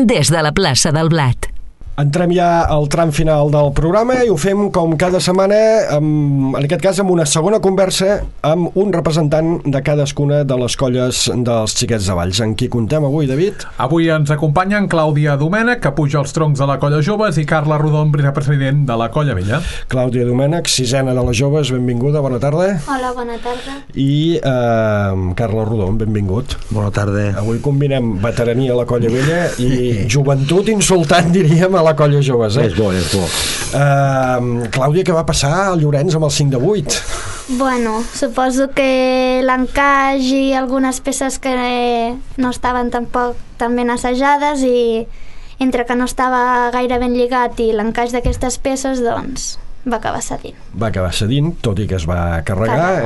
des de la plaça del Blat. Entrem ja al tram final del programa i ho fem com cada setmana, en aquest cas amb una segona conversa amb un representant de cadascuna de les colles dels Xiquets de Valls. En qui contem avui, David? Avui ens acompanyen Clàudia Domènech, que puja els troncs de la Colla Joves, i Carla Rodon, vicepresident de la Colla Vella. Clàudia Domènech, sisena de les Joves, benvinguda, bona tarda. Hola, bona tarda. I Carla Rodon, benvingut. Bona tarda. Avui combinem veterania a la Colla Vella i joventut insultant, diríem, a la Colla Joves. És bo, és bo. Clàudia, què va passar a Llorenç amb el 5 de 8? Bueno, suposo que l'encaix i algunes peces que no estaven tampoc tan ben assajades, i entre que no estava gaire ben lligat i l'encaix d'aquestes peces, doncs va acabar cedint. Va acabar cedint, tot i que es va carregar,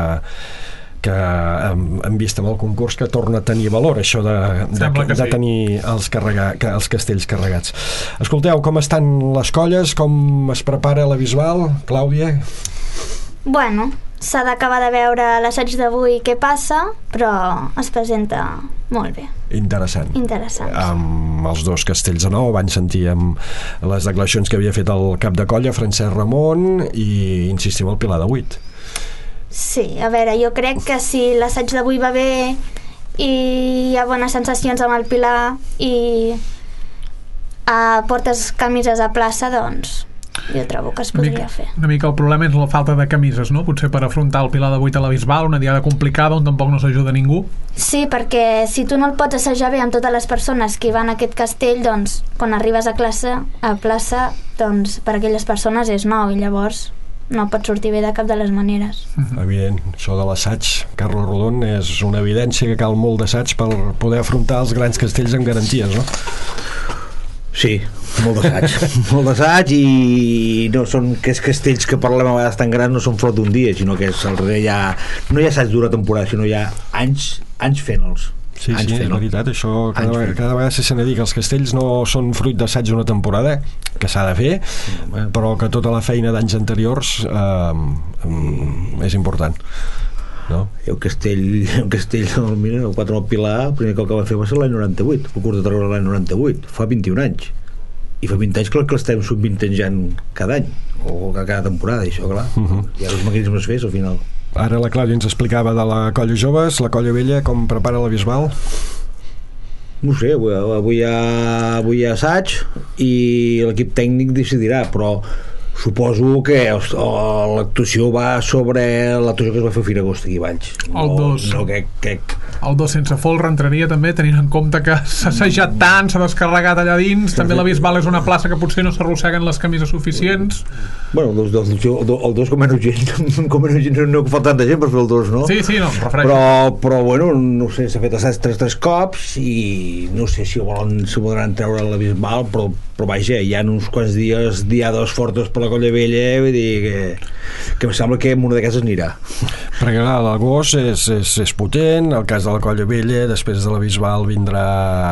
que hem vist amb el concurs que torna a tenir valor això de tenir els castells carregats. Escolteu, com estan les colles? Com es prepara la Bisbal, Clàudia? Bueno, s'ha d'acabar de veure l'assaig d'avui què passa, però es presenta molt bé. Interessant. Interessants. Amb els dos castells de nou, van sentir amb les declaracions que havia fet el cap de colla, Francesc Ramon, i insistim al Pilar de 8. Sí, a veure, jo crec que si l'assaig d'avui va bé i hi ha bones sensacions amb el Pilar i portes camises a plaça, doncs jo trobo que es podria fer. Una mica el problema és la falta de camises, no? Potser per afrontar el Pilar de 8 a la Bisbal, una diada complicada on tampoc no s'ajuda ningú. Sí, perquè si tu no el pots assajar bé amb totes les persones que hi van a aquest castell, doncs quan arribes a plaça, doncs per a aquelles persones és nou i llavors no pot sortir bé de cap de les maneres. Evident, això de l'assaig, Carla Rodon, és una evidència que cal molt d'assaig per poder afrontar els grans castells amb garanties, no? Sí, molt d'assaig. Molt d'assaig, i no són aquests castells que parlem a vegades tan grans, no són flot d'un dia, sinó que és al darrere no hi ha assaig d'una temporada, sinó hi ha anys fent-los. Sí, és veritat, això cada vegada se sent a dir que els castells no són fruit d'assaig d'una temporada, que s'ha de fer, però que tota la feina d'anys anteriors és important, no? Un castell mira, el 4 al Pilar, el primer que va fer va ser l'any 98, el concurs de Tarragona l'any 98, fa 21 anys, i fa 20 anys que l'estem subvintenjant cada any o cada temporada, i això, clar, hi ha els mecanismes fets al final. Ara la Clàudia ens explicava de la Colla Joves, la Colla Vella, com prepara la Bisbal? No sé, avui hi ha assaig i l'equip tècnic decidirà, però suposo que l'actuació va sobre l'actuació que es va fer a Firagost aquí a Valls. El 2 sense folre entraria també, tenint en compte que s'ha assajat tant, s'ha descarregat allà dins, també la Bisbal és una plaça que potser no s'arrosseguen les camises suficients. Bueno, el 2 com menys gent, no fa tanta gent per fer el 2, no? Sí, no, em refereixo. Però bueno, no sé, s'ha fet assaig 3 cops i no sé si voldran treure la Bisbal, però vaja, hi ha uns quants dies diades fortes per la Colla Vella, vull dir que em sembla que en una d'aquestes anirà. Perquè l'agost és potent, el cas de la Colla Vella, després de la Bisbal vindrà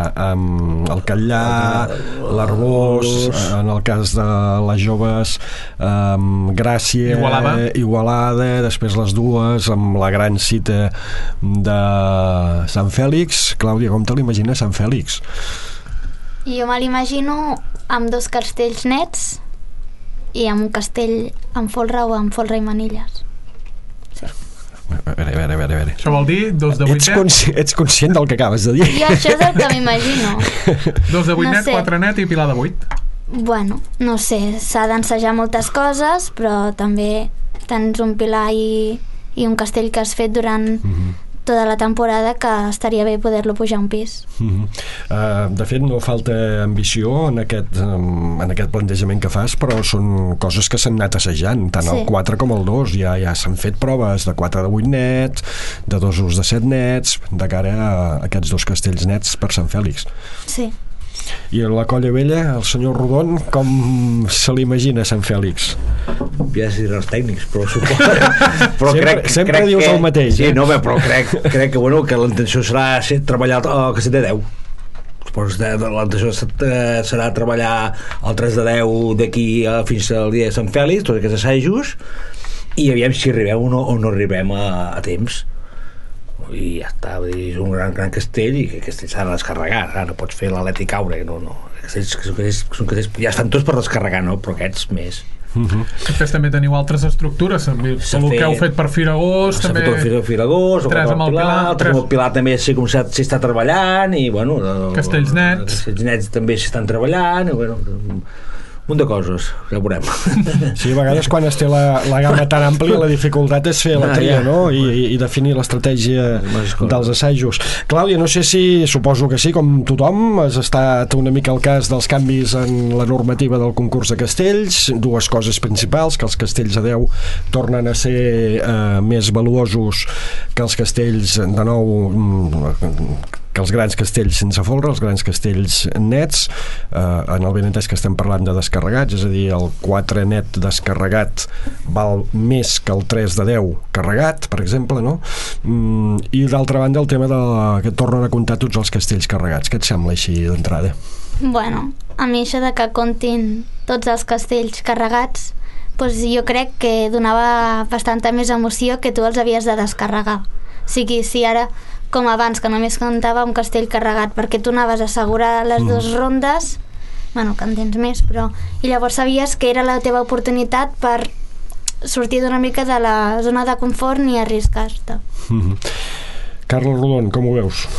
el Catllà, l'Arbós, en el cas de les Joves, Gràcia, Igualada, després les dues, amb la gran cita de Sant Fèlix. Clàudia, com te l'imagines Sant Fèlix? Jo me l'imagino amb 2 castells nets i amb un castell amb folre o amb folre i manilles. Sí. A veure. Això vol dir 2 de 8 Ets conscient del que acabes de dir? Jo això és el que m'imagino. 2 de 8 net, 4 net i Pilar de 8. Bueno, no sé, s'ha d'ensejar moltes coses, però també tens un Pilar i un castell que has fet durant tota la temporada, que estaria bé poder-lo pujar a un pis. De fet, no falta ambició en aquest plantejament que fas, però són coses que s'han anat assajant, tant el 4 com el 2. Ja s'han fet proves de 4 de 8 nets, de 2 de 7 nets, de cara a aquests 2 castells nets per Sant Fèlix. Sí. I la Colla Vella, el senyor Rodon, com se l'imagina Sant Fèlix? Ja si els tècnics, però suposo... sempre dius el mateix. Sí, no, però crec que la intenció serà treballar al castell de 10. Suposo que la intenció serà treballar el 3 de 10 d'aquí fins al dia de Sant Fèlix, tots aquests assajos, i aviam si arribem o no arribem a temps. i ja està, vull dir, és un gran castell i que castell s'ha de descarregar, no pots fer l'aleta i caure, no. Castells ja estan tots per descarregar, no? Però aquests més. Després també teniu altres estructures, el que heu fet per Firagós, també... S'ha fet el Firagós, Tres amb el Pilar, el Pilar també s'hi està treballant, i bueno... Castells Nets. Castells Nets també s'hi estan treballant, i bueno... un de coses, ja ho veurem. Sí, a vegades quan es té la gamma tan àmplia la dificultat és fer la tria, no? I definir l'estratègia dels assajos. Clàudia, no sé si, suposo que sí, com tothom, has estat una mica al cas dels canvis en la normativa del concurs de castells, dues coses principals, que els castells a 10 tornen a ser més valuosos que els castells de nou, que els grans castells sense folre, els grans castells nets, en el benentès que estem parlant de descarregats, és a dir, el 4 net descarregat val més que el 3 de 10 carregat, per exemple, no? I d'altra banda el tema que tornen a comptar tots els castells carregats. Què et sembla així d'entrada? Bueno, a mi això de que comptin tots els castells carregats, doncs jo crec que donava bastanta més emoció que tu els havies de descarregar. O sigui, si ara, com abans, que només comptava un castell carregat perquè tu anaves a assegurar les dues rondes, bueno, que en tens més, però... I llavors sabies que era la teva oportunitat per sortir d'una mica de la zona de confort ni arriscar-te. Carles Rodon, com ho veus?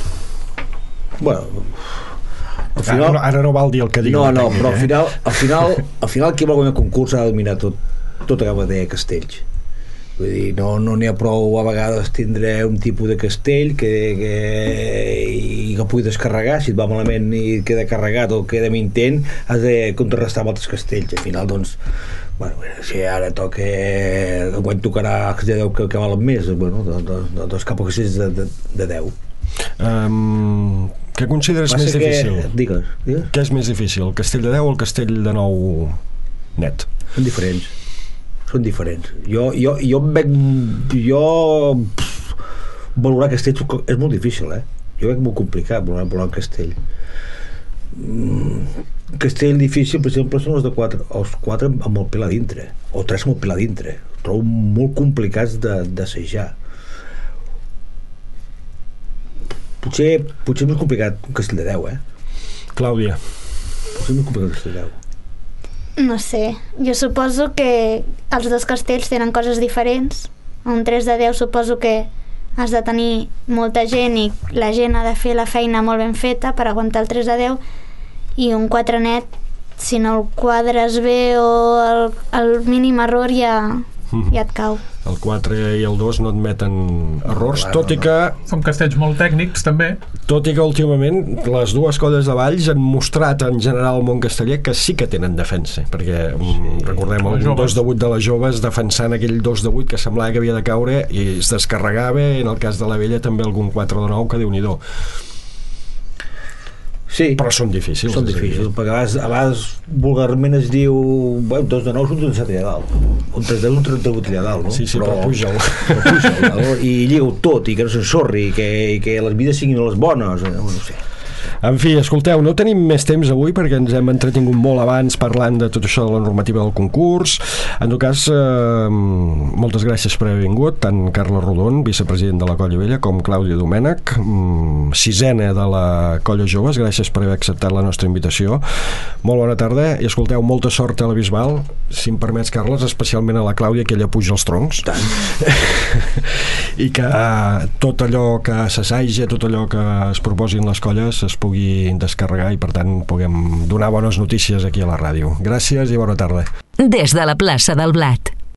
Bueno... Al final... Ara no val dir el que digui no, la tècnica, però al final qui vol guanyar el concurs ha de dominar tot acaba de castells. Vull dir, no n'hi ha prou a vegades tindre un tipus de castell que pugui descarregar. Si et va malament i queda carregat o queda amb intent, has de contrarrestar amb altres castells. Al final, doncs, bueno, si ara toca quan tocarà els de 10 que valen més, bueno, doncs cap a castells de 10. Què consideres més difícil? Digues. Què és més difícil, el castell de 10 o el castell de 9 net? Són diferents. Valorar castells és molt difícil, jo veig molt complicat valorar un castell. Castell difícil, per exemple, són els 4 amb el pilar dintre, o 3 amb el pilar dintre. Trobo molt complicats d'assajar. Potser és més complicat un castell de 10, Clàudia. Potser és més complicat un castell de 10. No sé, jo suposo que els dos castells tenen coses diferents. Un 3 de 10 suposo que has de tenir molta gent i la gent ha de fer la feina molt ben feta per aguantar el 3 de 10, i un 4 net, si no el quadres bé o el mínim error ja et cau. El 4 i el 2 no admeten errors, tot i que... Són castells molt tècnics, també. Tot i que últimament les dues colles de Valls han mostrat en general al món casteller que sí que tenen defensa, perquè recordem el 2 de 8 de les joves defensant aquell 2 de 8 que semblava que havia de caure i es descarregava, en el cas de la vella també algun 4 de 9 que Déu-n'hi-do. Sí, però són difícils. Són difícils, perquè a vegades vulgarment es diu 2 de 9 és un 37 allà dalt, un 3 de 1 un 38 allà dalt, no? Sí, però puja'l. I lliga-ho tot, i que no s'ensorri, i que les vides siguin les bones, no sé. En fi, escolteu, no tenim més temps avui perquè ens hem entretingut molt abans parlant de tot això de la normativa del concurs. En tot cas, moltes gràcies per haver vingut, tant Carles Rodon, vicepresident de la Colla Vella, com Clàudia Domènech, sisena de la Colla Joves. Gràcies per haver acceptat la nostra invitació. Molt bona tarda i escolteu, molta sort a la Bisbal, si em permets, Carles, especialment a la Clàudia, que ella puja els troncs. I que tot allò que s'assaja, tot allò que es proposin les colles es pugui descarregar i per tant puguem donar bones notícies aquí a la ràdio. Gràcies i bona tarda. Des de la plaça del Blat.